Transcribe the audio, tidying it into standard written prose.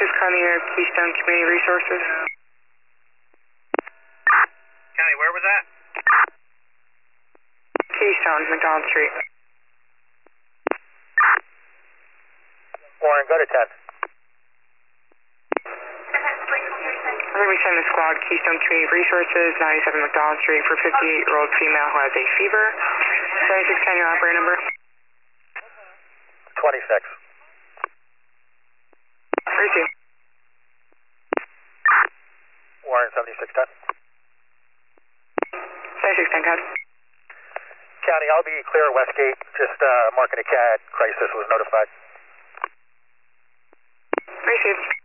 County Keystone Community Resources. County, where was that? Keystone, McDonald Street. Warren, go to 10. We're going to be sending the squad Keystone Community Resources, 97 McDonald Street for 58-year-old female who has a fever. 7610, your operator number. 26. Receive. Warren, 7610. 7610, code. County, I'll be clear at Westgate. Just marking a CAD. Crisis was notified. Receive.